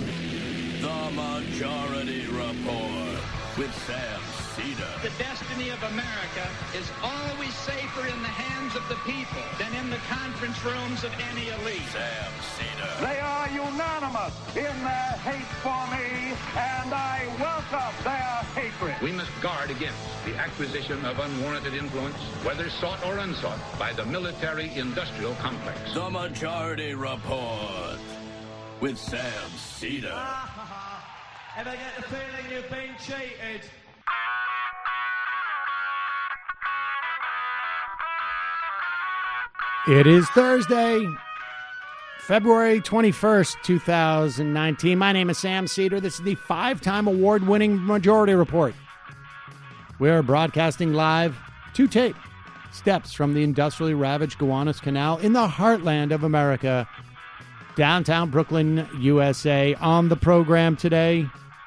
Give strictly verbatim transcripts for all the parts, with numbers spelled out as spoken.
The Majority Report with Sam Seder. The destiny of America is always safer in the hands of the people than in the conference rooms of any elite. Sam Seder. They are unanimous in their hate for me, and I welcome their hatred. We must guard against the acquisition of unwarranted influence, whether sought or unsought, by the military-industrial complex. The Majority Report with Sam Seder. Ever get the feeling you've been cheated? It is Thursday, February twenty-first, two thousand nineteen. My name is Sam Seder. This is the five-time award-winning Majority Report. We are broadcasting live to tape steps from the industrially ravaged Gowanus Canal in the heartland of America, downtown Brooklyn, U S A. On the program today,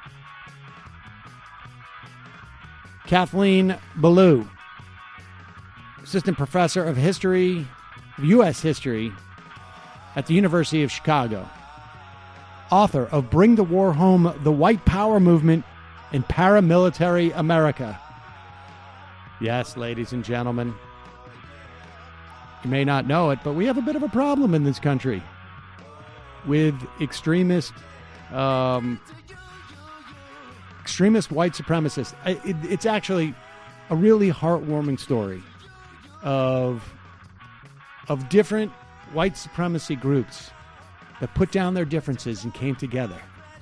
Kathleen Belew, assistant professor of history, U S history at the University of Chicago, author of Bring the War Home, The White Power Movement in Paramilitary America. Yes, ladies and gentlemen, you may not know it, but we have a bit of a problem in this country with extremist, um, extremist white supremacists. It, it's actually a really heartwarming story of of different white supremacy groups that put down their differences and came together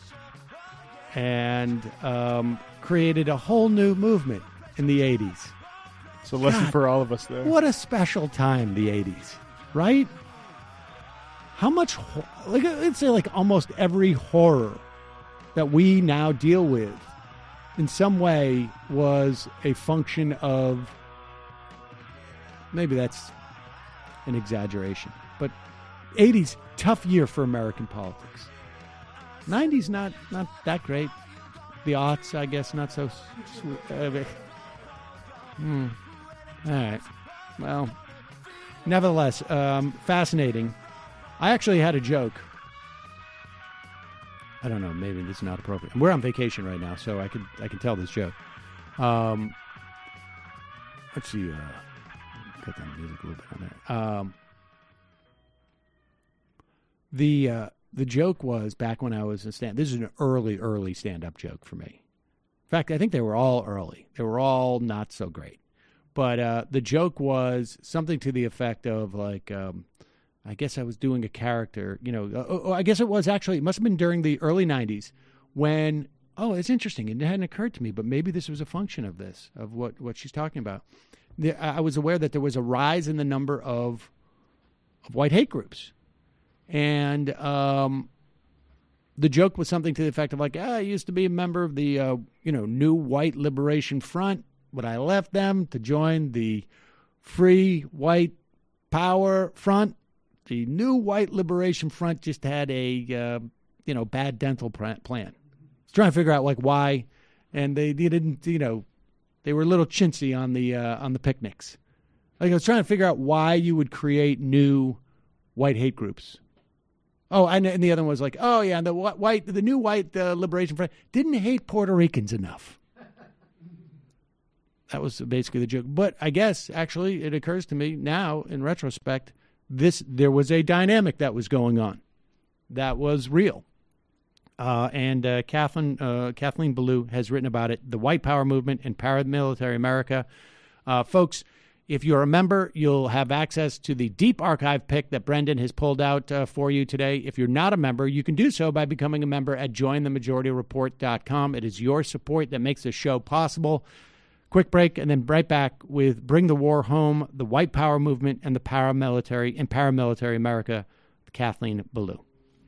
and um, created a whole new movement in the eighties. It's a lesson God, for all of us there. What a special time, the eighties, right? How much, like, let's say like almost every horror that we now deal with in some way was a function of, maybe that's an exaggeration, but eighties, tough year for American politics. nineties, not not that great. The aughts, I guess, not so sweet. Uh, hmm. All right. Well, nevertheless, um, fascinating. I actually had a joke. I don't know. Maybe this is not appropriate. We're on vacation right now, so I can I can tell this joke. Um, let's see. Uh, cut down the music a little bit on there. Um, the uh, the joke was back when I was a stand. This is an early, early stand-up joke for me. In fact, I think they were all early. They were all not so great. But uh, the joke was something to the effect of like. Um, I guess I was doing a character, you know, uh, I guess it was actually, it must have been during the early nineties when, oh, it's interesting. It hadn't occurred to me, but maybe this was a function of this, of what, what she's talking about. The, I was aware that there was a rise in the number of, of white hate groups. And um, the joke was something to the effect of like, ah, I used to be a member of the, uh, you know, New White Liberation Front, but I left them to join the Free White Power Front. The New White Liberation Front just had a, uh, you know, bad dental plan. I was trying to figure out like why, and they, they didn't, you know, they were a little chintzy on the uh, on the picnics. Like I was trying to figure out why you would create new white hate groups. Oh, and, and the other one was like, oh yeah, the white, the New White uh, Liberation Front didn't hate Puerto Ricans enough. That was basically the joke. But I guess actually it occurs to me now in retrospect. This there was a dynamic that was going on, that was real, uh, and uh, Kathleen uh, Kathleen Belew has written about it. The White Power Movement in Paramilitary America, uh, folks. If you're a member, you'll have access to the deep archive pick that Brendan has pulled out uh, for you today. If you're not a member, you can do so by becoming a member at join the majority report dot com. It is your support that makes this show possible. Quick break, and then right back with Bring the War Home, the White Power Movement, and the paramilitary in paramilitary America, Kathleen Belew.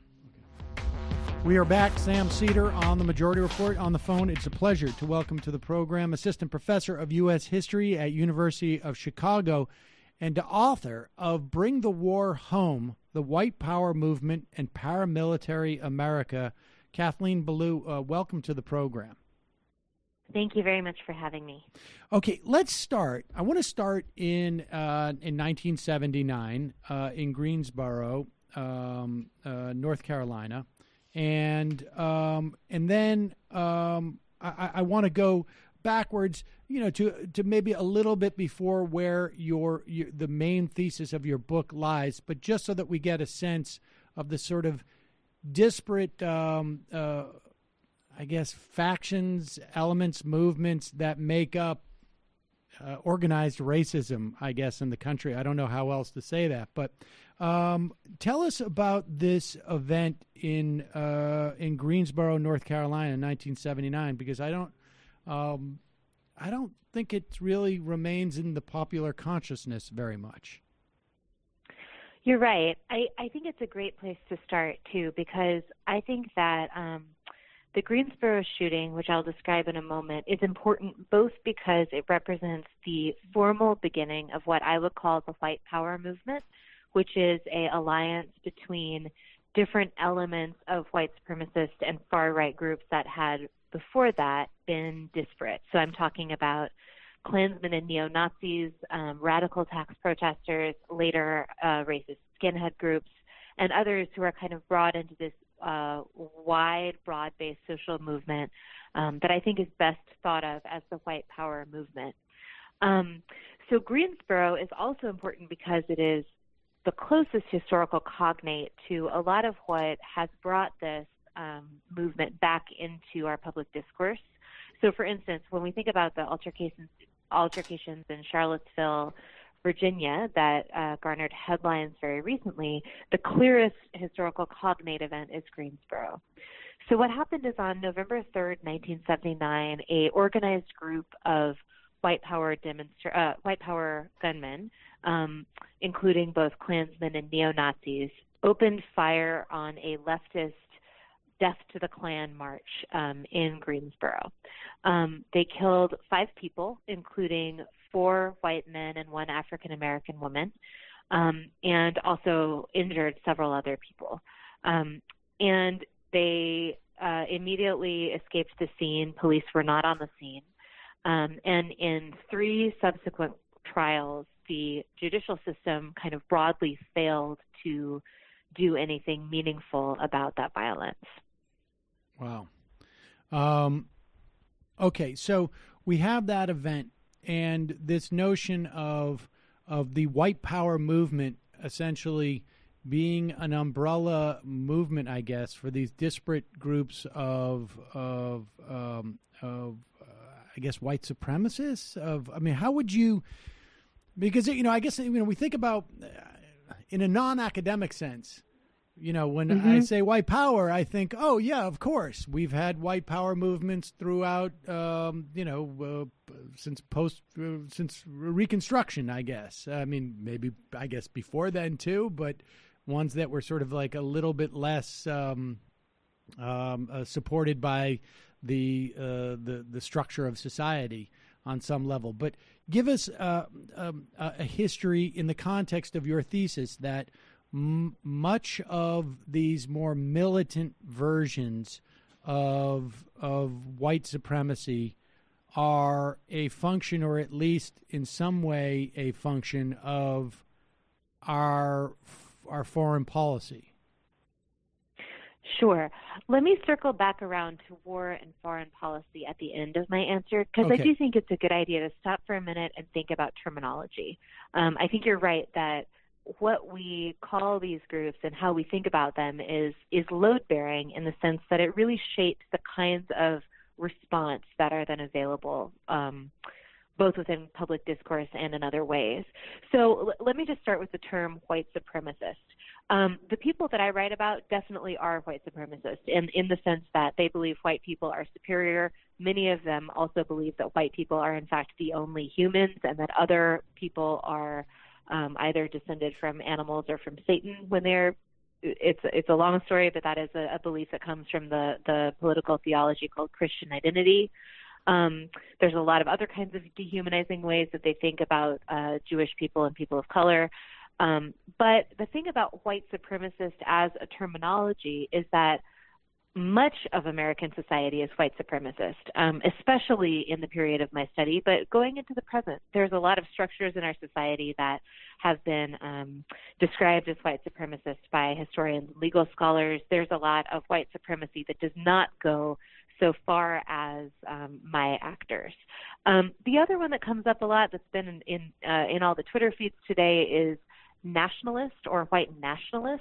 We are back. Sam Seder on the Majority Report on the phone. It's a pleasure to welcome to the program Assistant Professor of U S History at University of Chicago and the author of Bring the War Home, the White Power Movement, and Paramilitary America, Kathleen Belew. Uh, welcome to the program. Thank you very much for having me. Okay, let's start. I want to start in uh, in nineteen seventy-nine uh, in Greensboro, um, uh, North Carolina, and um, and then um, I, I want to go backwards, you know, to to maybe a little bit before where your, your the main thesis of your book lies, but just so that we get a sense of the sort of disparate, um, uh, I guess, factions, elements, movements that make up uh, organized racism, I guess, in the country. I don't know how else to say that, but um, tell us about this event in uh, in Greensboro, North Carolina, in nineteen seventy-nine, because I don't, um, I don't think it really remains in the popular consciousness very much. You're right. I, I think it's a great place to start, too, because I think that um, the Greensboro shooting, which I'll describe in a moment, is important both because it represents the formal beginning of what I would call the white power movement, which is an alliance between different elements of white supremacist and far-right groups that had, before that, been disparate. So I'm talking about Klansmen and neo-Nazis, um, radical tax protesters, later uh, racist skinhead groups, and others who are kind of brought into this uh, wide, broad-based social movement um, that I think is best thought of as the white power movement. Um, so Greensboro is also important because it is the closest historical cognate to a lot of what has brought this um, movement back into our public discourse. So, for instance, when we think about the altercations, altercations in Charlottesville, Virginia, that uh, garnered headlines very recently, the clearest historical cognate event is Greensboro. So what happened is on November third, nineteen seventy-nine, a organized group of white power demonstra- uh, white power gunmen, um, including both Klansmen and neo-Nazis, opened fire on a leftist Death to the Klan march um, in Greensboro. Um, they killed five people, including four white men and one African-American woman, um, and also injured several other people. Um, and they uh, immediately escaped the scene. Police were not on the scene. Um, and in three subsequent trials, the judicial system kind of broadly failed to do anything meaningful about that violence. Wow. Um, okay, so we have that event and this notion of of the white power movement essentially being an umbrella movement, I guess, for these disparate groups of of um, of uh, I guess white supremacists. Of I mean, how would you? Because you know, I guess you know we think about uh, in a non-academic sense. You know, when mm-hmm. I say white power, I think, oh, yeah, of course. We've had white power movements throughout, um, you know, uh, since post, uh, since Reconstruction, I guess. I mean, maybe, I guess, before then, too, but ones that were sort of like a little bit less um, um, uh, supported by the, uh, the, the structure of society on some level. But give us uh, um, a history in the context of your thesis that M- much of these more militant versions of of white supremacy are a function, or at least in some way a function of our our foreign policy. Sure. Let me circle back around to war and foreign policy at the end of my answer, because okay. I do think it's a good idea to stop for a minute and think about terminology. Um, I think you're right that what we call these groups and how we think about them is is load-bearing in the sense that it really shapes the kinds of response that are then available, um, both within public discourse and in other ways. So l- let me just start with the term white supremacist. Um, the people that I write about definitely are white supremacists in, in the sense that they believe white people are superior. Many of them also believe that white people are, in fact, the only humans and that other people are Um, either descended from animals or from Satan when they're, it's, it's a long story, but that is a, a belief that comes from the, the political theology called Christian identity. Um, there's a lot of other kinds of dehumanizing ways that they think about uh, Jewish people and people of color. Um, but the thing about white supremacist as a terminology is that much of American society is white supremacist, um, especially in the period of my study. But going into the present, there's a lot of structures in our society that have been um, described as white supremacist by historians and legal scholars. There's a lot of white supremacy that does not go so far as um, my actors. Um, the other one that comes up a lot that's been in in, uh, in all the Twitter feeds today is nationalist or white nationalist.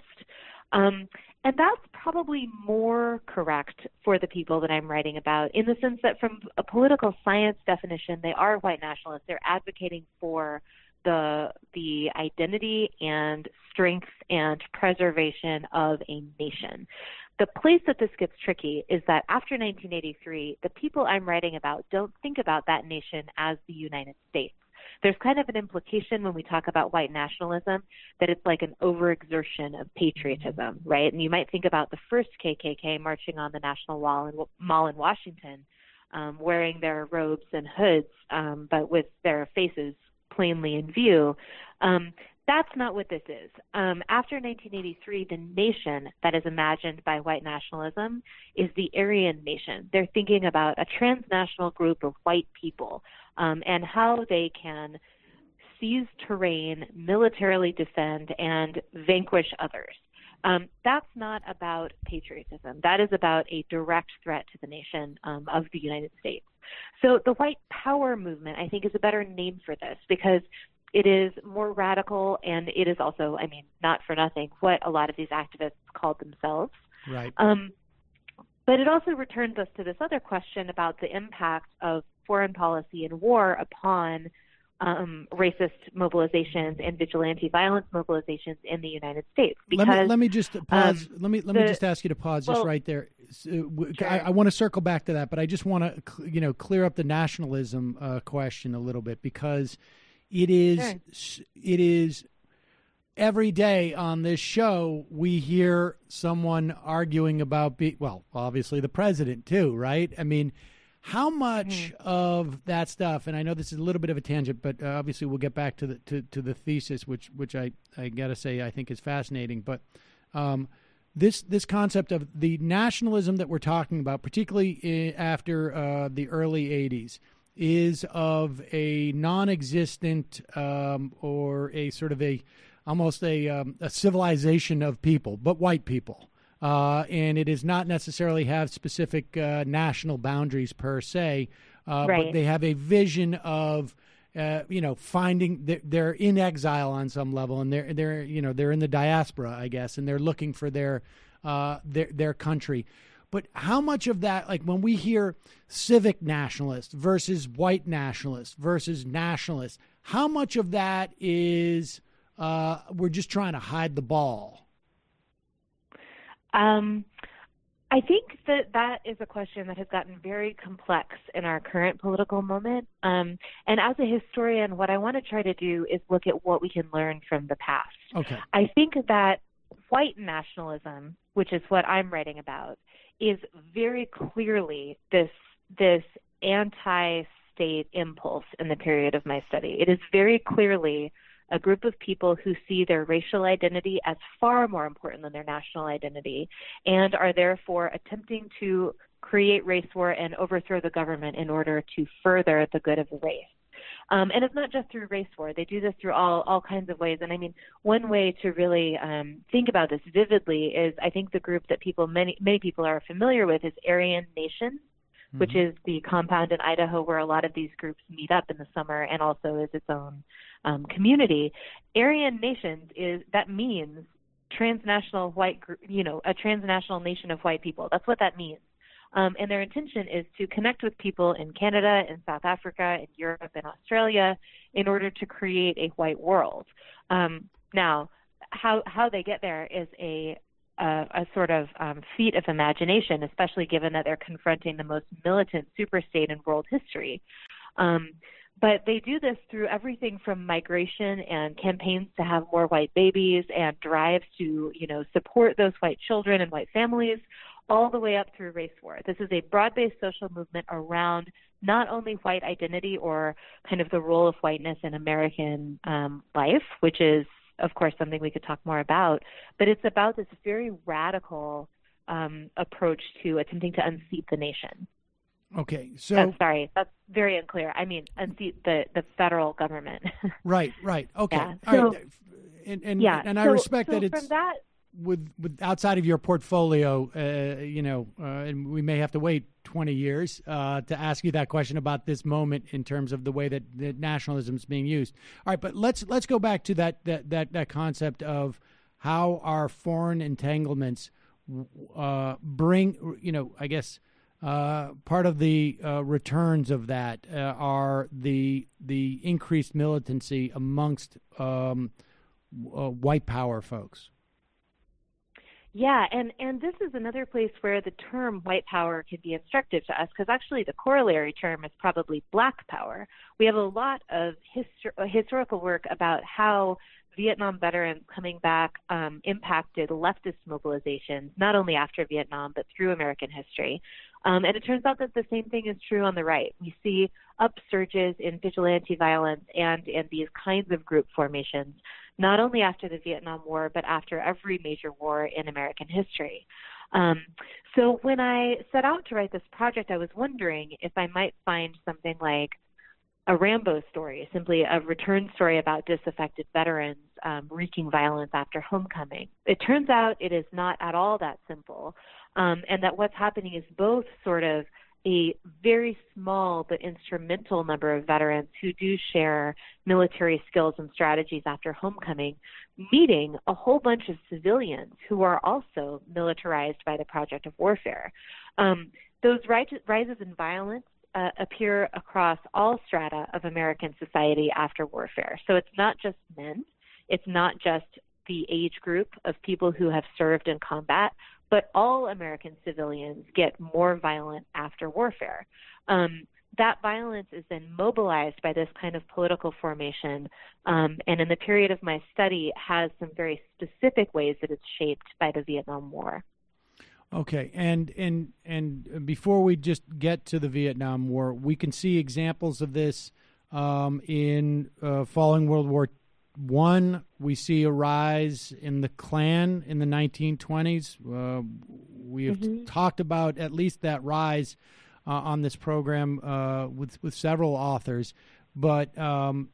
Um, and that's probably more correct for the people that I'm writing about, in the sense that from a political science definition, they are white nationalists. They're advocating for the the identity and strength and preservation of a nation. The place that this gets tricky is that after nineteen eighty-three, the people I'm writing about don't think about that nation as the United States. There's kind of an implication when we talk about white nationalism that it's like an overexertion of patriotism, right? And you might think about the first K K K marching on the National Wall in, Mall in Washington, um, wearing their robes and hoods, um, but with their faces plainly in view. Um, that's not what this is. Um, after nineteen eighty-three, the nation that is imagined by white nationalism is the Aryan nation. They're thinking about a transnational group of white people um, and how they can seize terrain, militarily defend, and vanquish others. Um, that's not about patriotism. That is about a direct threat to the nation um, of the United States. So the white power movement, I think, is a better name for this, because it is more radical, and it is also, I mean, not for nothing, what a lot of these activists called themselves. Right. Um, but it also returns us to this other question about the impact of foreign policy and war upon um, racist mobilizations and vigilante violence mobilizations in the United States. Because, let me let me just pause. Um, let me let the, me just ask you to pause just well, right there. So, sure. I, I want to circle back to that, but I just want to you know clear up the nationalism uh, question a little bit, because it is Sure. it is every day on this show we hear someone arguing about be, well, obviously the president too, right? I mean, how much mm-hmm. of that stuff, and I know this is a little bit of a tangent, but uh, obviously we'll get back to the to, to the thesis, which which I, I got to say I think is fascinating. But um, this this concept of the nationalism that we're talking about, particularly in, after uh, the early eighties, is of a non-existent um, or a sort of a almost a, um, a civilization of people, but white people. Uh, and it does not necessarily have specific uh, national boundaries per se, uh, right. but they have a vision of, uh, you know, finding they're, they're in exile on some level, and they're they're you know they're in the diaspora, I guess, and they're looking for their uh, their their country. But how much of that, like when we hear civic nationalists versus white nationalists versus nationalists, how much of that is uh, we're just trying to hide the ball? Um, I think that that is a question that has gotten very complex in our current political moment. Um, and as a historian, what I want to try to do is look at what we can learn from the past. Okay. I think that white nationalism, which is what I'm writing about, is very clearly this this anti-state impulse in the period of my study. It is very clearly a group of people who see their racial identity as far more important than their national identity, and are therefore attempting to create race war and overthrow the government in order to further the good of the race. Um, and it's not just through race war. They do this through all, all kinds of ways. And I mean, one way to really um, think about this vividly is, I think the group that people, many, many people are familiar with is Aryan Nation, mm-hmm. which is the compound in Idaho where a lot of these groups meet up in the summer, and also is its own um, community. Aryan Nations is, that means transnational white, you know, a transnational nation of white people. That's what that means. Um, and their intention is to connect with people in Canada, in South Africa, in Europe, and Australia in order to create a white world. Um, now, how how they get there is a a, a sort of um, feat of imagination, especially given that they're confronting the most militant superstate in world history. Um, but they do this through everything from migration and campaigns to have more white babies and drives to, you know, support those white children and white families, all the way up through race war. This is a broad-based social movement around not only white identity or kind of the role of whiteness in American um, life, which is, of course, something we could talk more about, but it's about this very radical um, approach to attempting to unseat the nation. Okay, so oh, sorry, that's very unclear. I mean, unseat the, the federal government. right, right. Okay, yeah. all so, right. And and, yeah. and I so, respect so that it's from that, with with outside of your portfolio. Uh, you know, uh, and we may have to wait twenty years uh, to ask you that question about this moment in terms of the way that, that nationalism is being used. All right, but let's let's go back to that that that, that concept of how our foreign entanglements uh, bring. You know, I guess. Uh, part of the uh, returns of that uh, are the the increased militancy amongst um, uh, white power folks. Yeah, and, and this is another place where the term white power can be instructive to us, because actually the corollary term is probably black power. We have a lot of histor- historical work about how Vietnam veterans coming back um, impacted leftist mobilizations, not only after Vietnam, but through American history. Um, and it turns out that the same thing is true on the right. We see upsurges in vigilante violence and in these kinds of group formations, not only after the Vietnam War, but after every major war in American history. Um, so when I set out to write this project, I was wondering if I might find something like a Rambo story, simply a return story about disaffected veterans um, wreaking violence after homecoming. It turns out it is not at all that simple. Um, and that what's happening is both sort of a very small but instrumental number of veterans who do share military skills and strategies after homecoming, meeting a whole bunch of civilians who are also militarized by the project of warfare. Um, those rises in violence uh, appear across all strata of American society after warfare. So it's not just men, it's not just the age group of people who have served in combat, but all American civilians get more violent after warfare. Um, that violence is then mobilized by this kind of political formation, um, and in the period of my study has some very specific ways that it's shaped by the Vietnam War. Okay, and and and before we just get to the Vietnam War, we can see examples of this um, in uh, following World War One. We see a rise in the Klan in the nineteen twenties. Uh, we have mm-hmm. talked about at least that rise uh, on this program uh, with with several authors, but um,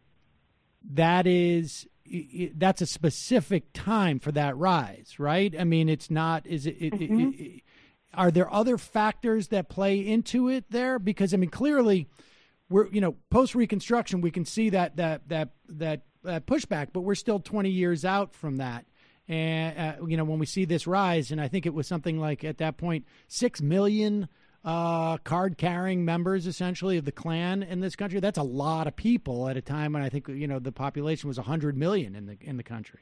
that is it, that's a specific time for that rise, right? I mean, it's not. Is it? it, mm-hmm. it, it are there other factors that play into it there? Because I mean, clearly, we're you know post Reconstruction, we can see that that that that. Uh, pushback, but we're still twenty years out from that. And, uh, you know, when we see this rise, and I think it was something like at that point, six million uh, card carrying members essentially of the Klan in this country. That's a lot of people at a time when I think, you know, the population was one hundred million in the in the country.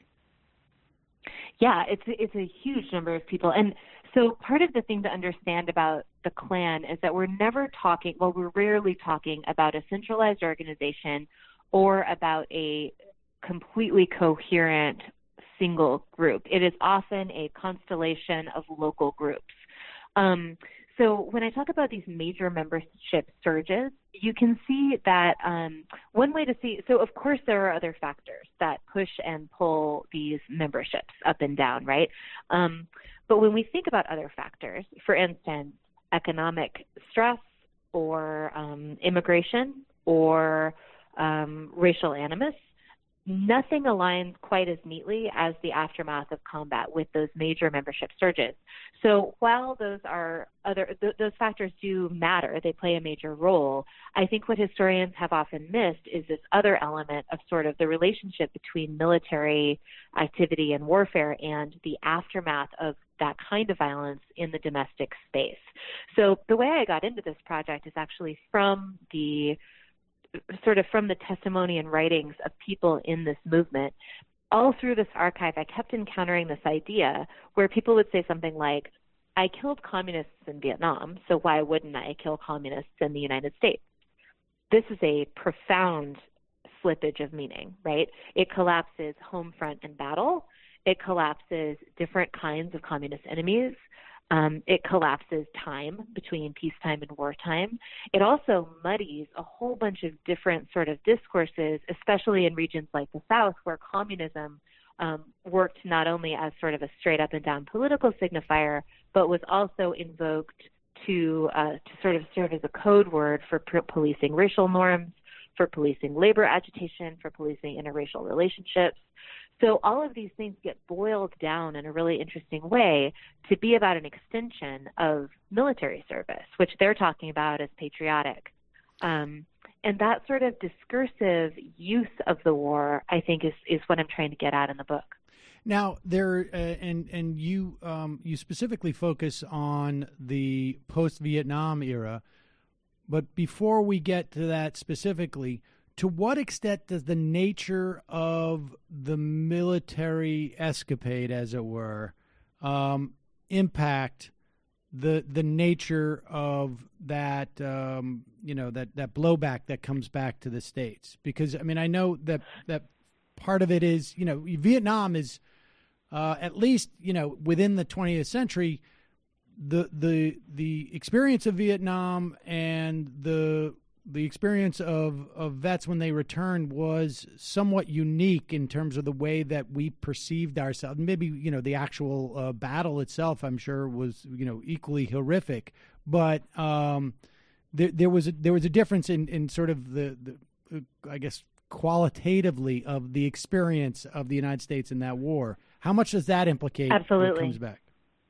Yeah, it's, it's a huge number of people. And so part of the thing to understand about the Klan is that we're never talking, well, we're rarely talking about a centralized organization or about a completely coherent single group. It is often a constellation of local groups. Um, so when I talk about these major membership surges, you can see that um, one way to see, so of course there are other factors that push and pull these memberships up and down, right? Um, but when we think about other factors, for instance, economic stress or um, immigration or um, racial animus, nothing aligns quite as neatly as the aftermath of combat with those major membership surges. So while those are other, th- those factors do matter, they play a major role, I think what historians have often missed is this other element of sort of the relationship between military activity and warfare and the aftermath of that kind of violence in the domestic space. So the way I got into this project is actually from the sort of from the testimony and writings of people in this movement. All through this archive, I kept encountering this idea where people would say something like, I killed communists in Vietnam, so why wouldn't I kill communists in the United States? This is a profound slippage of meaning, right? It collapses home front and battle. It collapses different kinds of communist enemies. Um, it collapses time between peacetime and wartime. It also muddies a whole bunch of different sort of discourses, especially in regions like the South, where communism um, worked not only as sort of a straight up and down political signifier, but was also invoked to uh, to sort of serve as a code word for p- policing racial norms, for policing labor agitation, for policing interracial relationships. So all of these things get boiled down in a really interesting way to be about an extension of military service, which they're talking about as patriotic. Um, and that sort of discursive use of the war, I think, is, is what I'm trying to get at in the book. Now, there uh, and and you um, you specifically focus on the post-Vietnam era, but before we get to that specifically, to what extent does the nature of the military escapade, as it were, um, impact the the nature of that um, you know that, that blowback that comes back to the States? Because I mean, I know that that part of it is, you know, Vietnam is uh, at least, you know, within the twentieth century, the the the experience of Vietnam and the the experience of, of vets when they returned was somewhat unique in terms of the way that we perceived ourselves. Maybe, you know, the actual uh, battle itself, I'm sure, was, you know, equally horrific. But um, there, there was a, there was a difference in, in sort of the, the uh, I guess, qualitatively of the experience of the United States in that war. How much does that implicate Absolutely. What comes back?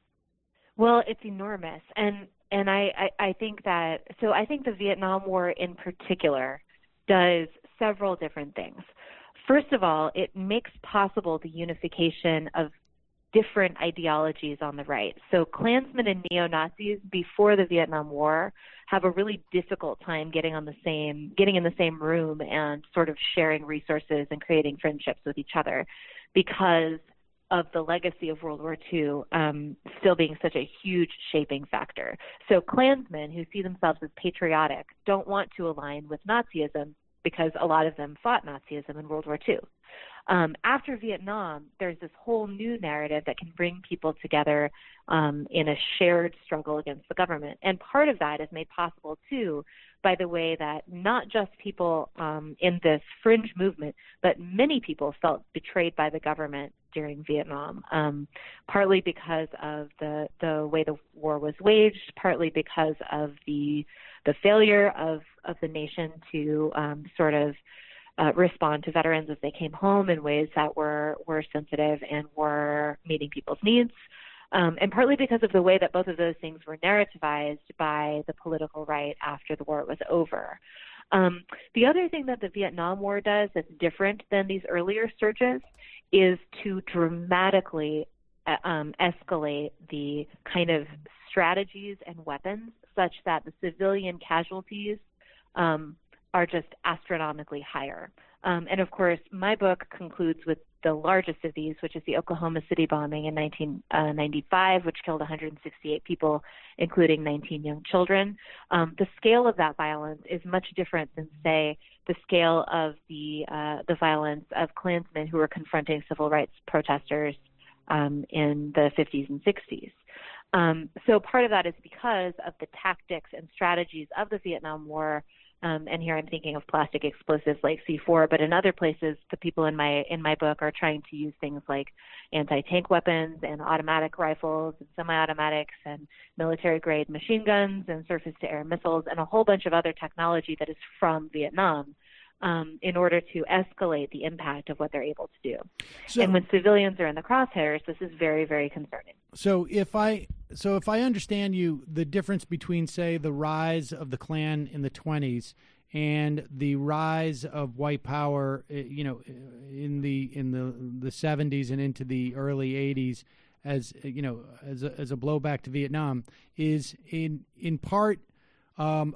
Well, it's enormous. And And I, I, I think that, so I think the Vietnam War in particular does several different things. First of all, it makes possible the unification of different ideologies on the right. So Klansmen and neo-Nazis before the Vietnam War have a really difficult time getting on the same, getting in the same room and sort of sharing resources and creating friendships with each other, because of the legacy of World War Two um, still being such a huge shaping factor. So Klansmen who see themselves as patriotic don't want to align with Nazism because a lot of them fought Nazism in World War Two. Um, after Vietnam, there's this whole new narrative that can bring people together um, in a shared struggle against the government. And part of that is made possible, too, by the way that not just people um, in this fringe movement, but many people felt betrayed by the government during Vietnam, um, partly because of the, the way the war was waged, partly because of the the failure of, of the nation to um, sort of uh, respond to veterans as they came home in ways that were, were sensitive and were meeting people's needs. Um, and partly because of the way that both of those things were narrativized by the political right after the war was over. Um, the other thing that the Vietnam War does that's different than these earlier surges is to dramatically uh, um, escalate the kind of strategies and weapons such that the civilian casualties um, are just astronomically higher. Um, and of course, my book concludes with the largest of these, which is the Oklahoma City bombing in nineteen ninety-five, which killed one hundred sixty-eight people, including nineteen young children. Um, the scale of that violence is much different than, say, the scale of the uh, the violence of Klansmen who were confronting civil rights protesters um, in the fifties and sixties. Um, so part of that is because of the tactics and strategies of the Vietnam War. Um, and here I'm thinking of plastic explosives like C four, but in other places, the people in my in my book are trying to use things like anti-tank weapons and automatic rifles and semi-automatics and military-grade machine guns and surface-to-air missiles and a whole bunch of other technology that is from Vietnam um, in order to escalate the impact of what they're able to do. So, and when civilians are in the crosshairs, this is very, very concerning. So if I so if I understand you, the difference between, say, the rise of the Klan in the twenties and the rise of white power, you know, in the in the the seventies and into the early eighties, as you know, as a, as a blowback to Vietnam, is in in part um,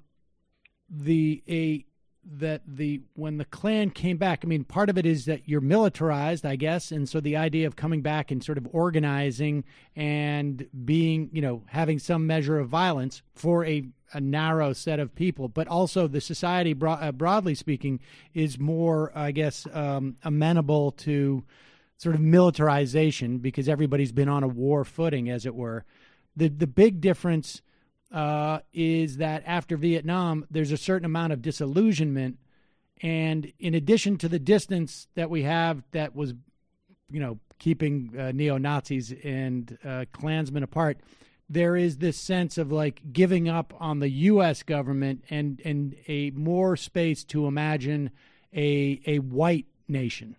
the a. that the when the Klan came back, I mean, part of it is that you're militarized, I guess, and so the idea of coming back and sort of organizing and being, you know, having some measure of violence for a, a narrow set of people, but also the society, bro- uh, broadly speaking, is more, I guess, um, amenable to sort of militarization because everybody's been on a war footing, as it were. The the big difference Uh, is that after Vietnam, there's a certain amount of disillusionment. And in addition to the distance that we have that was, you know, keeping uh, neo-Nazis and uh, Klansmen apart, there is this sense of like giving up on the U S government and, and a more space to imagine a a white nation.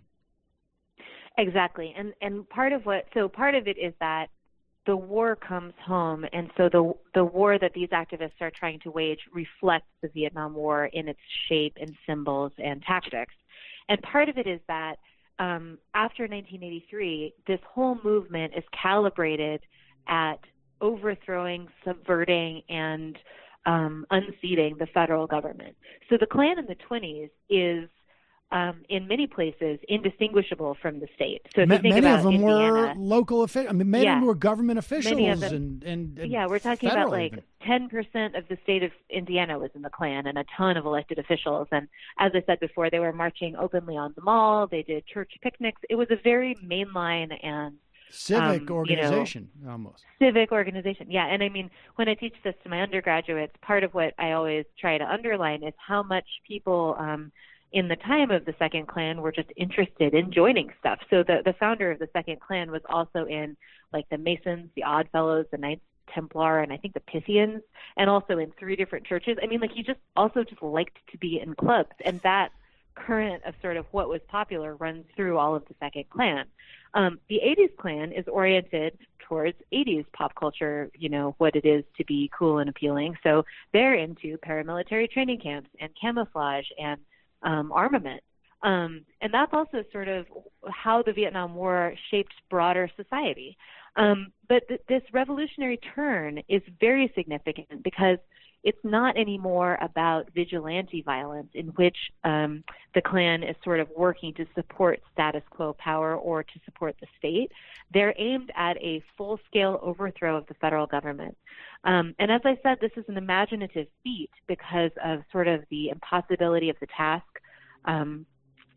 Exactly. And and part of what so part of it is that the war comes home, and so the the war that these activists are trying to wage reflects the Vietnam War in its shape and symbols and tactics. And part of it is that um, after nineteen eighty-three, this whole movement is calibrated at overthrowing, subverting, and um, unseating the federal government. So the Klan in the twenties is Um, in many places, indistinguishable from the state. So if Ma- you think many about of them Indiana, were local officials. I mean, many yeah, of them were government officials, them, and, and, and yeah, we're talking about like even. ten percent of the state of Indiana was in the Klan, and a ton of elected officials. And as I said before, they were marching openly on the mall. They did church picnics. It was a very mainline and civic um, organization, you know, almost civic organization. Yeah, and I mean, when I teach this to my undergraduates, part of what I always try to underline is how much people. Um, in the time of the Second Klan were just interested in joining stuff. So the, the founder of the Second Klan was also in like the Masons, the Odd Fellows, the Knights Templar, and I think the Pythians, and also in three different churches. I mean, like he just also just liked to be in clubs, and that current of sort of what was popular runs through all of the Second Klan. Um, the eighties Klan is oriented towards eighties pop culture, you know, what it is to be cool and appealing. So they're into paramilitary training camps and camouflage and Um, armament. Um, and that's also sort of how the Vietnam War shaped broader society. Um, but th- this revolutionary turn is very significant because it's not anymore about vigilante violence in which um, the Klan is sort of working to support status quo power or to support the state. They're aimed at a full-scale overthrow of the federal government. Um, and as I said, this is an imaginative feat because of sort of the impossibility of the task. Um,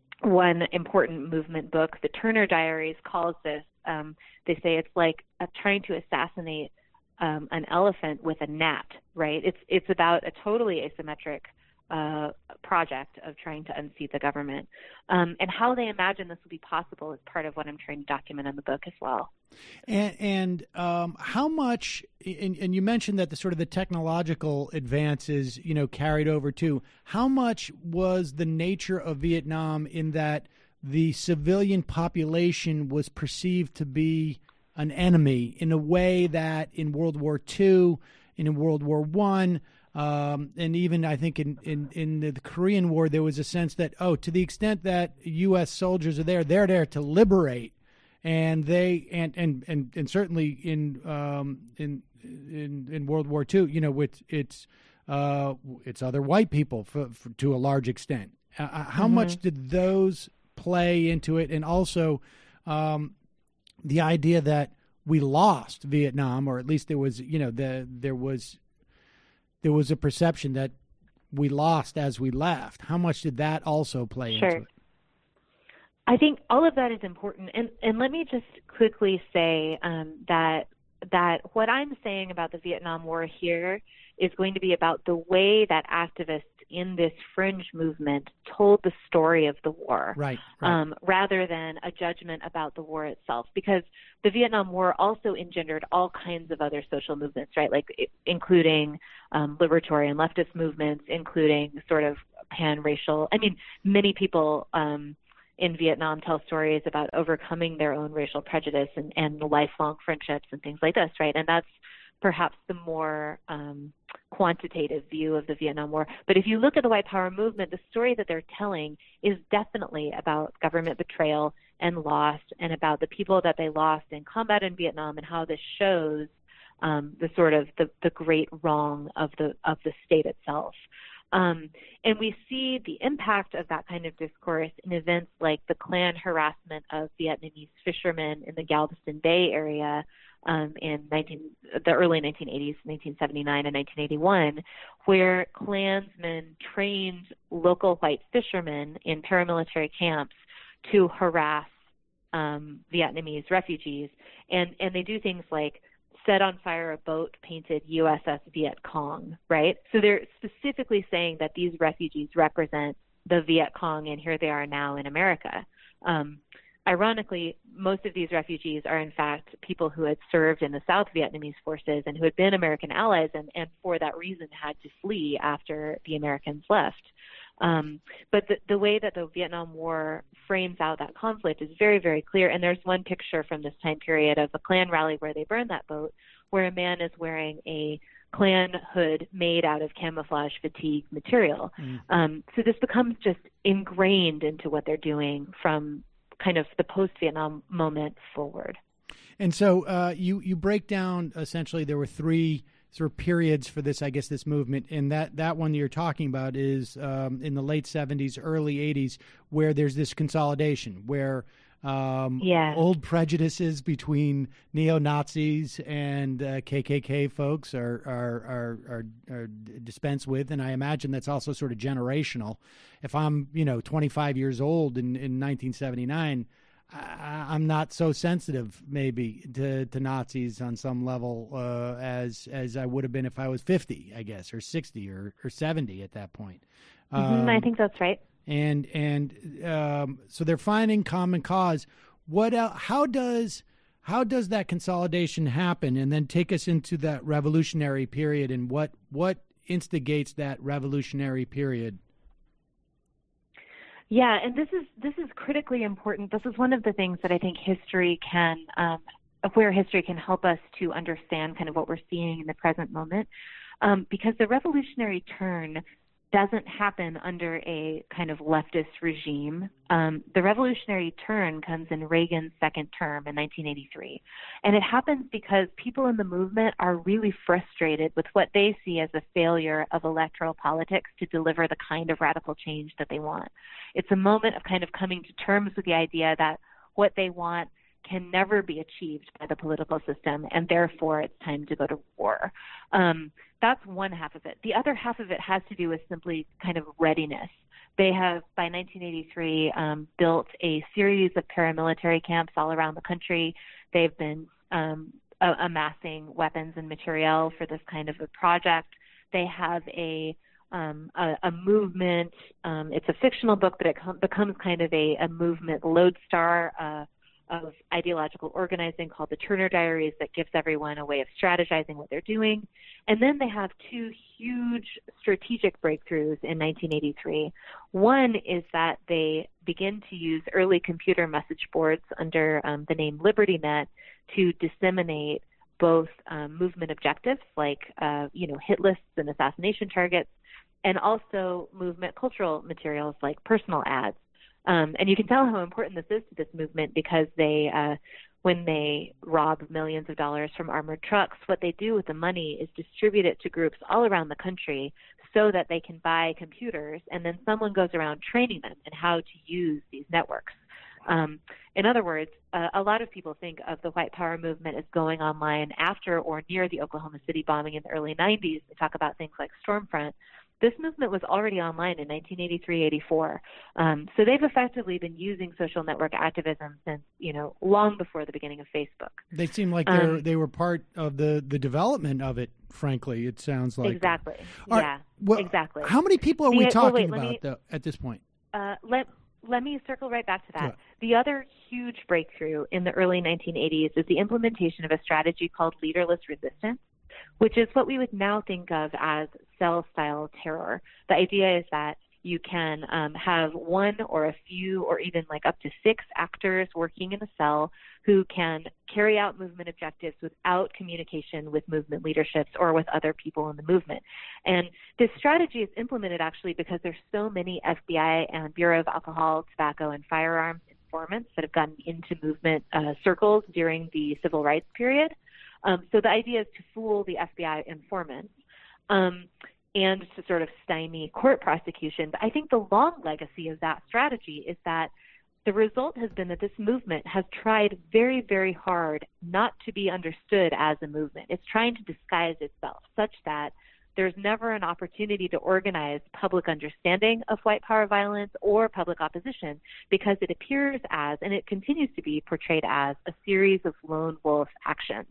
one important movement book, the Turner Diaries, calls this, um, they say it's like uh, trying to assassinate um, an elephant with a gnat, right? It's, it's about a totally asymmetric uh, project of trying to unseat the government. Um, and how they imagine this will be possible is part of what I'm trying to document in the book as well. And, and um, how much, and, and you mentioned that the sort of the technological advances, you know, carried over too. How much was the nature of Vietnam in that the civilian population was perceived to be an enemy in a way that in World War Two, and in World War One, um, and even I think in, in, in the Korean War, there was a sense that, oh, to the extent that U S soldiers are there, they're there to liberate. And they and and, and, and certainly in um, in in in World War Two, you know, it's it's uh, it's other white people for, for, to a large extent. Uh, how mm-hmm. much did those play into it, and also um, the idea that we lost Vietnam, or at least there was, you know, the there was there was a perception that we lost as we left. How much did that also play sure. into it? I think all of that is important, and and let me just quickly say um, that that what I'm saying about the Vietnam War here is going to be about the way that activists in this fringe movement told the story of the war, right, right. Um, rather than a judgment about the war itself, because the Vietnam War also engendered all kinds of other social movements, right, like it, including um, libertarian leftist movements, including sort of pan-racial. I mean, many people. Um, in Vietnam tell stories about overcoming their own racial prejudice and, and lifelong friendships and things like this, right? And that's perhaps the more um, quantitative view of the Vietnam War. But if you look at the white power movement, the story that they're telling is definitely about government betrayal and loss, and about the people that they lost in combat in Vietnam, and how this shows um, the sort of the, the great wrong of the of the state itself. Um, and we see the impact of that kind of discourse in events like the Klan harassment of Vietnamese fishermen in the Galveston Bay area um, in nineteen, the early nineteen eighties, nineteen seventy-nine and nineteen eighty-one, where Klansmen trained local white fishermen in paramilitary camps to harass um, Vietnamese refugees. And, and they do things like set on fire a boat painted U S S Viet Cong, right? So they're specifically saying that these refugees represent the Viet Cong, and here they are now in America. Um, ironically, most of these refugees are, in fact, people who had served in the South Vietnamese forces and who had been American allies and, and for that reason had to flee after the Americans left. Um, but the, the way that the Vietnam War frames out that conflict is very, very clear. And there's one picture from this time period of a Klan rally where they burned that boat, where a man is wearing a Klan hood made out of camouflage fatigue material. Mm. Um, so this becomes just ingrained into what they're doing from kind of the post-Vietnam moment forward. And so uh, you, you break down, essentially, there were three sort of periods for this, I guess, this movement. And that, that one you're talking about is um, in the late seventies, early eighties, where there's this consolidation, where um, yeah. old prejudices between neo-Nazis and uh, K K K folks are, are, are, are, are dispensed with. And I imagine that's also sort of generational. If I'm, you know, twenty-five years old in, in nineteen seventy-nine, I, I'm not so sensitive maybe to, to Nazis on some level uh, as as I would have been if I was fifty, I guess, or sixty or, or seventy at that point. Mm-hmm, um, I think that's right. And and um, so they're finding common cause. What el- how does how does that consolidation happen? And then take us into that revolutionary period, and what what instigates that revolutionary period? Yeah, and this is this is critically important. This is one of the things that I think history can, um, where history can help us to understand kind of what we're seeing in the present moment, um, because the revolutionary turn doesn't happen under a kind of leftist regime. Um, the revolutionary turn comes in Reagan's second term in nineteen eighty-three. And it happens because people in the movement are really frustrated with what they see as a failure of electoral politics to deliver the kind of radical change that they want. It's a moment of kind of coming to terms with the idea that what they want can never be achieved by the political system, and therefore it's time to go to war. Um, that's one half of it. The other half of it has to do with simply kind of readiness. They have, by nineteen eighty-three, um, built a series of paramilitary camps all around the country. They've been um, uh, amassing weapons and materiel for this kind of a project. They have a Um, a, a movement. Um, it's a fictional book, but it com- becomes kind of a, a movement lodestar uh, of ideological organizing called the Turner Diaries that gives everyone a way of strategizing what they're doing. And then they have two huge strategic breakthroughs in nineteen eighty-three. One is that they begin to use early computer message boards under um, the name LibertyNet to disseminate both um, movement objectives like, uh, you know, hit lists and assassination targets, and also movement cultural materials like personal ads. Um, and you can tell how important this is to this movement because they, uh, when they rob millions of dollars from armored trucks, what they do with the money is distribute it to groups all around the country so that they can buy computers, and then someone goes around training them in how to use these networks. Um, in other words, uh, a lot of people think of the white power movement as going online after or near the Oklahoma City bombing in the early nineties. They talk about things like Stormfront. This movement was already online in nineteen eighty-three eighty-four. Um, so they've effectively been using social network activism since, you know, long before the beginning of Facebook. They seem like they um, they were part of the, the development of it, frankly, it sounds like. Exactly. Are, yeah, well, exactly. How many people are the, we talking well, wait, about me, though, at this point? Uh, let, let me circle right back to that. Yeah. The other huge breakthrough in the early nineteen eighties is the implementation of a strategy called leaderless resistance, which is what we would now think of as cell-style terror. The idea is that you can um, have one or a few or even like up to six actors working in a cell who can carry out movement objectives without communication with movement leaderships or with other people in the movement. And this strategy is implemented actually because there's so many F B I and Bureau of Alcohol, Tobacco, and Firearms informants that have gotten into movement uh, circles during the civil rights period. Um, so the idea is to fool the F B I informants um, and to sort of stymie court prosecution. But I think the long legacy of that strategy is that the result has been that this movement has tried very, very hard not to be understood as a movement. It's trying to disguise itself such that there's never an opportunity to organize public understanding of white power violence or public opposition because it appears as, and it continues to be portrayed as, a series of lone wolf actions.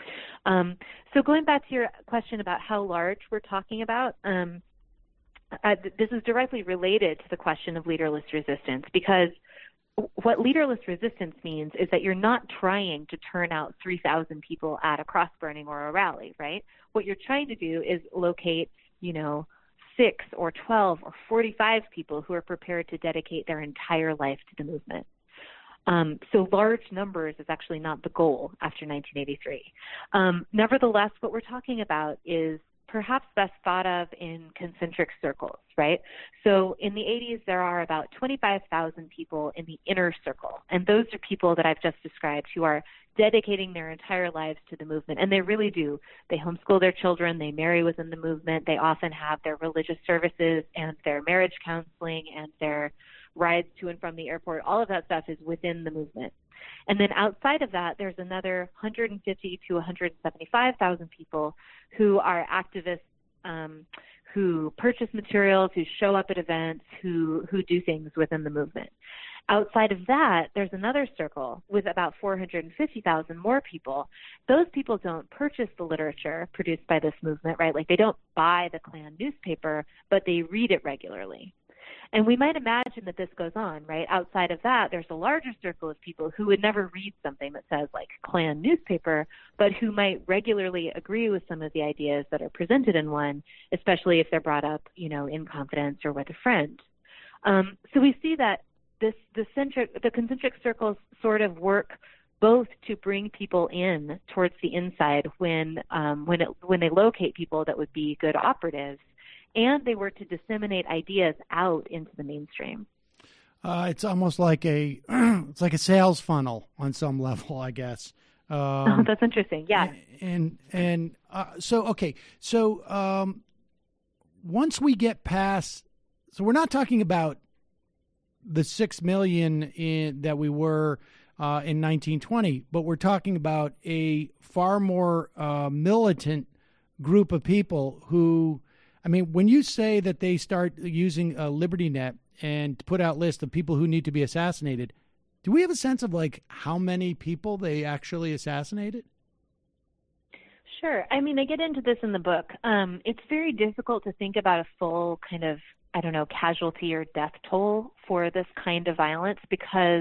Um, so going back to your question about how large we're talking about, um, uh, th- this is directly related to the question of leaderless resistance because what leaderless resistance means is that you're not trying to turn out three thousand people at a cross burning or a rally, right? What you're trying to do is locate, you know, six or twelve or forty-five people who are prepared to dedicate their entire life to the movement. Um, so large numbers is actually not the goal after nineteen eighty-three. Um, nevertheless, what we're talking about is perhaps best thought of in concentric circles, right? So in the eighties, there are about twenty-five thousand people in the inner circle. And those are people that I've just described who are dedicating their entire lives to the movement. And they really do. They homeschool their children. They marry within the movement. They often have their religious services and their marriage counseling and their rides to and from the airport. All of that stuff is within the movement. And then outside of that, there's another one hundred fifty to one hundred seventy-five thousand people who are activists, um, who purchase materials, who show up at events, who, who do things within the movement. Outside of that, there's another circle with about four hundred fifty thousand more people. Those people don't purchase the literature produced by this movement, right? Like they don't buy the Klan newspaper, but they read it regularly. And we might imagine that this goes on, right? Outside of that, there's a larger circle of people who would never read something that says like Klan newspaper, but who might regularly agree with some of the ideas that are presented in one, especially if they're brought up, you know, in confidence or with a friend. Um, so we see that this the centric, the concentric circles sort of work both to bring people in towards the inside when um, when it, when they locate people that would be good operatives, and they were to disseminate ideas out into the mainstream. Uh, it's almost like a it's like a sales funnel on some level, I guess. Um, oh, that's interesting. Yeah. And and uh, so okay, so um, once we get past, so we're not talking about the six million in, that we were uh, in nineteen twenty, but we're talking about a far more uh, militant group of people who. I mean, when you say that they start using uh, LibertyNet and put out lists of people who need to be assassinated, do we have a sense of like how many people they actually assassinated? Sure. I mean, I get into this in the book. Um, it's very difficult to think about a full kind of, I don't know, casualty or death toll for this kind of violence because,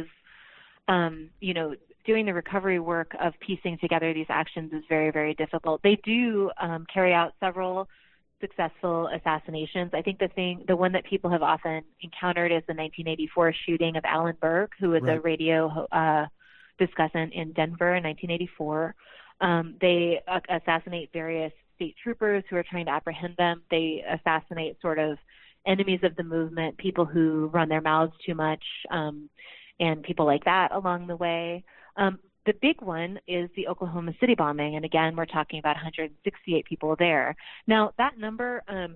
um, you know, doing the recovery work of piecing together these actions is very, very difficult. They do um, carry out several successful assassinations. I think the thing, the one that people have often encountered is the nineteen eighty-four shooting of Alan Berg, who was right. a radio uh, discussant in Denver in nineteen eighty-four. Um, they uh, assassinate various state troopers who are trying to apprehend them. They assassinate sort of enemies of the movement, people who run their mouths too much, um, and people like that along the way. Um, The big one is the Oklahoma City bombing, and again, we're talking about one hundred sixty-eight people there. Now, that number, um,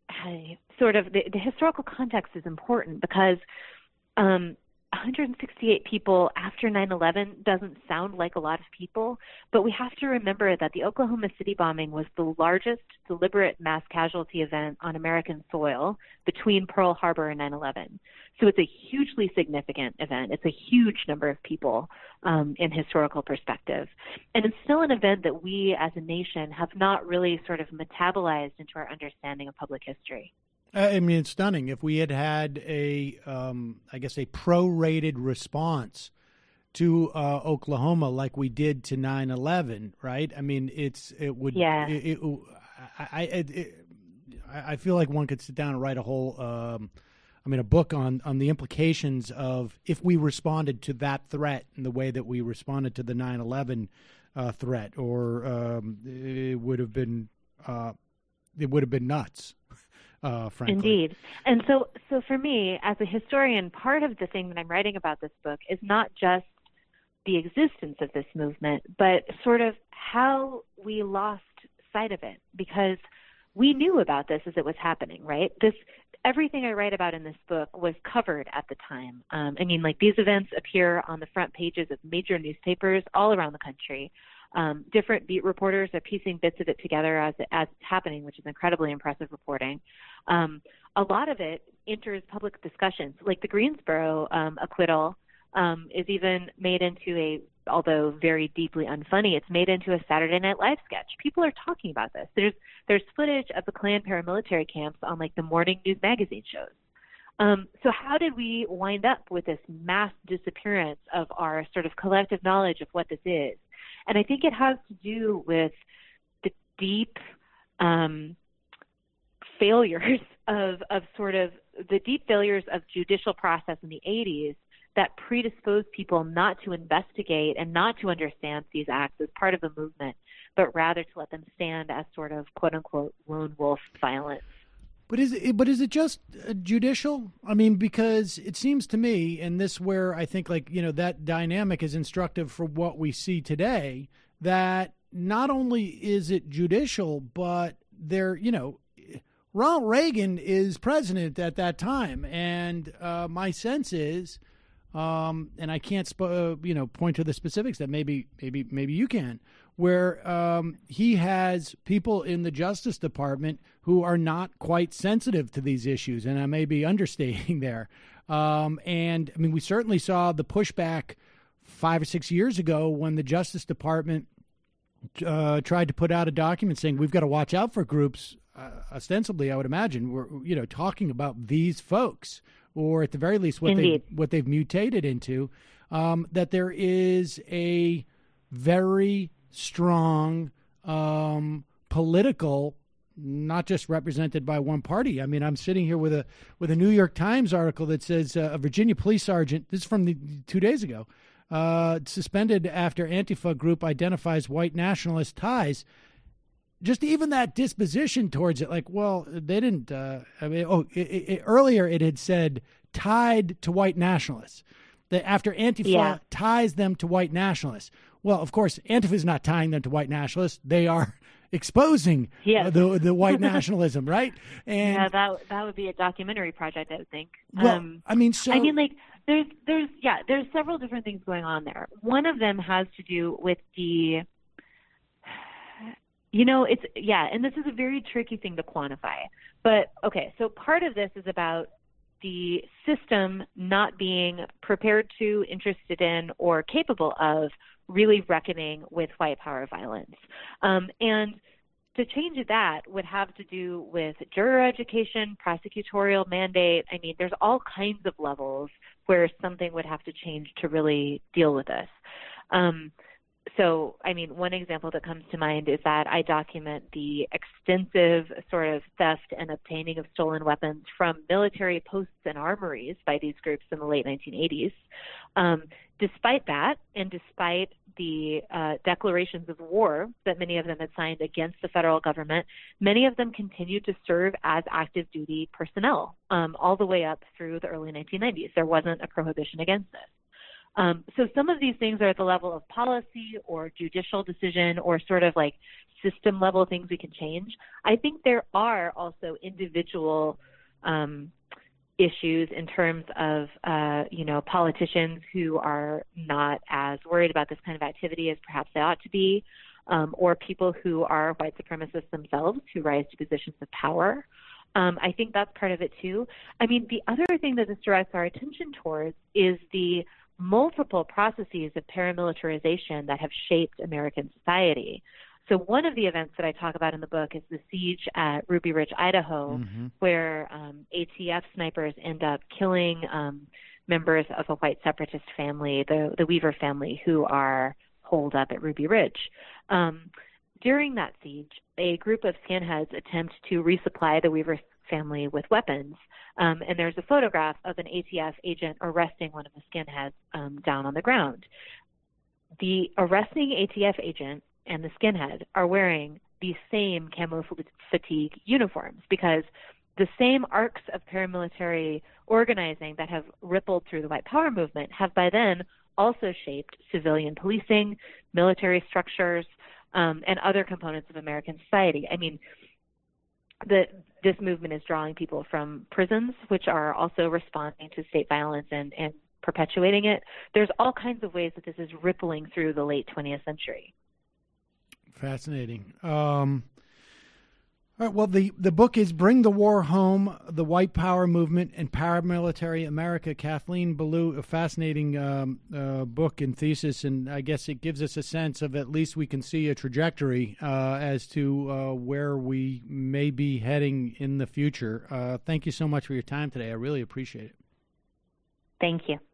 sort of, the, the historical context is important because um, one hundred sixty-eight people after nine eleven doesn't sound like a lot of people, but we have to remember that the Oklahoma City bombing was the largest deliberate mass casualty event on American soil between Pearl Harbor and nine eleven. So it's a hugely significant event. It's a huge number of people um, in historical perspective. And it's still an event that we as a nation have not really sort of metabolized into our understanding of public history. I mean, it's stunning. If we had had a, um, I guess, a prorated response to uh, Oklahoma like we did to nine eleven, right? I mean, it's it would. Yeah. It, it, I, it, it, I feel like one could sit down and write a whole, um, I mean, a book on on the implications of if we responded to that threat in the way that we responded to the nine eleven uh, threat, or um, it would have been uh, it would have been nuts. Uh, frankly. Indeed. And so, so for me, as a historian, part of the thing that I'm writing about this book is not just the existence of this movement, but sort of how we lost sight of it, because we knew about this as it was happening, right? This, everything I write about in this book was covered at the time. Um, I mean, like these events appear on the front pages of major newspapers all around the country. Um, different beat reporters are piecing bits of it together as it, as it's happening, which is incredibly impressive reporting. Um, a lot of it enters public discussions, like the Greensboro um, acquittal um, is even made into a, although very deeply unfunny, it's made into a Saturday Night Live sketch. People are talking about this. There's there's footage of the Klan paramilitary camps on like the morning news magazine shows. Um, so how did we wind up with this mass disappearance of our sort of collective knowledge of what this is? And I think it has to do with the deep um, failures of, of sort of the deep failures of judicial process in the eighties that predisposed people not to investigate and not to understand these acts as part of a movement, but rather to let them stand as sort of quote unquote lone wolf violence. But is it, but is it just uh, judicial? I mean, because it seems to me, and this where I think like, you know, that dynamic is instructive for what we see today, that not only is it judicial, but there, you know, Ronald Reagan is president at that time. And uh, my sense is, um, and I can't, sp- uh, you know, point to the specifics that maybe, maybe, maybe you can, where um, he has people in the Justice Department who are not quite sensitive to these issues. And I may be understating there. Um, and I mean, we certainly saw the pushback five or six years ago when the Justice Department uh, tried to put out a document saying we've got to watch out for groups. Uh, ostensibly, I would imagine, we're, you know, talking about these folks, or at the very least what they what they've mutated into. Um, that there is a very strong um, political, not just represented by one party. I mean, I'm sitting here with a with a New York Times article that says uh, a Virginia police sergeant. This is from the, two days ago. Uh, suspended after Antifa group identifies white nationalist ties. Just even that disposition towards it, like, well, they didn't. Uh, I mean, oh, it, it, earlier it had said tied to white nationalists. That after Antifa yeah. ties them to white nationalists. Well, of course, Antifa is not tying them to white nationalists. They are exposing yes. uh, the the white nationalism, right? And yeah, that that would be a documentary project, I would think. Well, um, I mean, so I mean, like, there's there's yeah, there's several different things going on there. One of them has to do with the. You know, it's, yeah, and this is a very tricky thing to quantify. But, okay, so part of this is about the system not being prepared to, interested in, or capable of really reckoning with white power violence. Um, and to change that would have to do with juror education, prosecutorial mandate. I mean, there's all kinds of levels where something would have to change to really deal with this. Um So, I mean, one example that comes to mind is that I document the extensive sort of theft and obtaining of stolen weapons from military posts and armories by these groups in the late nineteen eighties. Um, despite that, and despite the uh, declarations of war that many of them had signed against the federal government, many of them continued to serve as active duty personnel um, all the way up through the early nineteen nineties. There wasn't a prohibition against this. Um, so some of these things are at the level of policy or judicial decision or sort of like system level things we can change. I think there are also individual um, issues in terms of, uh, you know, politicians who are not as worried about this kind of activity as perhaps they ought to be, um, or people who are white supremacists themselves who rise to positions of power. Um, I think that's part of it too. I mean, the other thing that this directs our attention towards is the multiple processes of paramilitarization that have shaped American society. So one of the events that I talk about in the book is the siege at Ruby Ridge, Idaho, mm-hmm. where um, A T F snipers end up killing um, members of a white separatist family, the, the Weaver family, who are holed up at Ruby Ridge. Um, during that siege, a group of skinheads attempt to resupply the Weaver family with weapons. Um, and there's a photograph of an A T F agent arresting one of the skinheads um, down on the ground. The arresting A T F agent and the skinhead are wearing the same camo fatigue uniforms because the same arcs of paramilitary organizing that have rippled through the white power movement have by then also shaped civilian policing, military structures, um, and other components of American society. I mean, the, this movement is drawing people from prisons, which are also responding to state violence and, and perpetuating it. There's all kinds of ways that this is rippling through the late twentieth century. Fascinating. Um, All right, well, the, the book is Bring the War Home, The White Power Movement and Paramilitary America. Kathleen Belew, a fascinating um, uh, book and thesis, and I guess it gives us a sense of at least we can see a trajectory uh, as to uh, where we may be heading in the future. Uh, thank you so much for your time today. I really appreciate it. Thank you.